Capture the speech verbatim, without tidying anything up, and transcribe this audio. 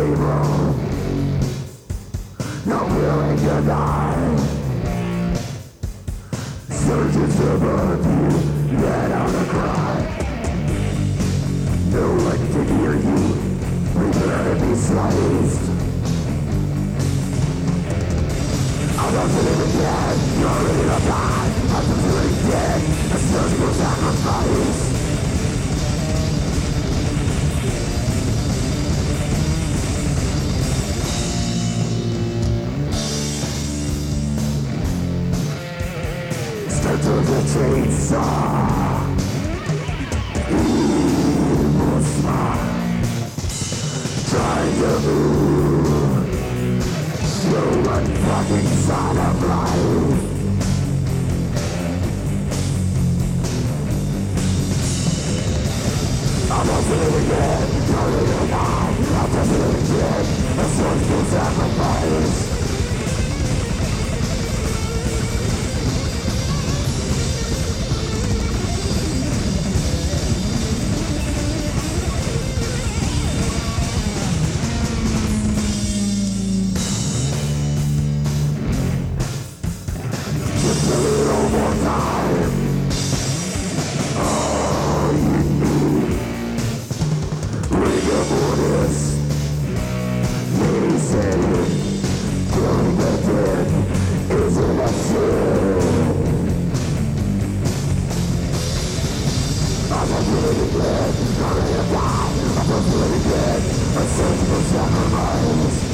evil, not willing to die. Surgeons above you, let out a cry. No one can hear you, prepare to be sliced. I'm not living dead, you're ready to die. I'm not living dead, a surgical sacrifice. Start to the chainsaw. Evil smile, trying to move. Show one fucking sign of life. I'm not living dead, you're living to die. I'm just living dead, a surgical sacrifice. Just a little more time. All you need. Rigor mortis. They said it. Killing the dead isn't a sin. I'm a living dead, not ready to die. I'm a living dead, a surgical sacrifice.